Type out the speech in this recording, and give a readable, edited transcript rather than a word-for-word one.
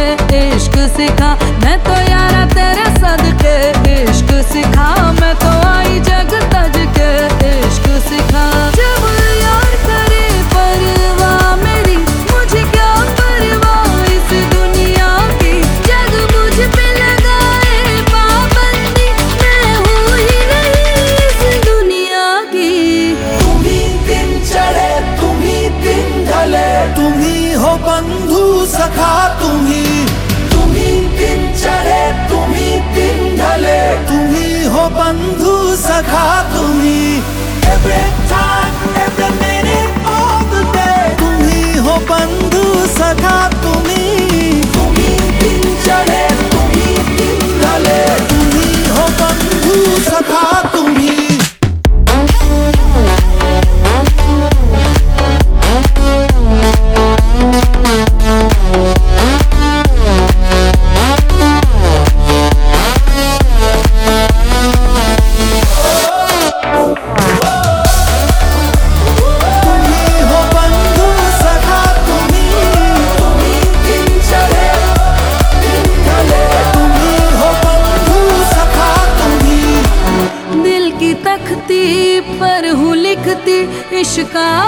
इश्क सिखा, मैं तो यारा तेरे सदके इश्क सिखा, मैं तो आई जग तज के इश्क सिखा। जब यार करे परवाह मेरी, मुझे क्या परवाह इस दुनिया की, जग मुझ पे लगाए पाबंदी, मैं हूँ ही नहीं इस दुनिया की। तुम ही दिन चढ़े तुम ही दिन ढले, तुम ही हो बंधु सखा, तुम ही दिन चढ़े तुम ही दिन ढले, तुम ही हो बंधु सखा, तुम ही every time every minute of the day, तुम ही हो बंधु सखा, तुम ही दिन चढ़े तुम ही दिन ढले, तुम ही हो बंधु सखा, तुम ही। तख्ती पर हूँ लिखती इश्का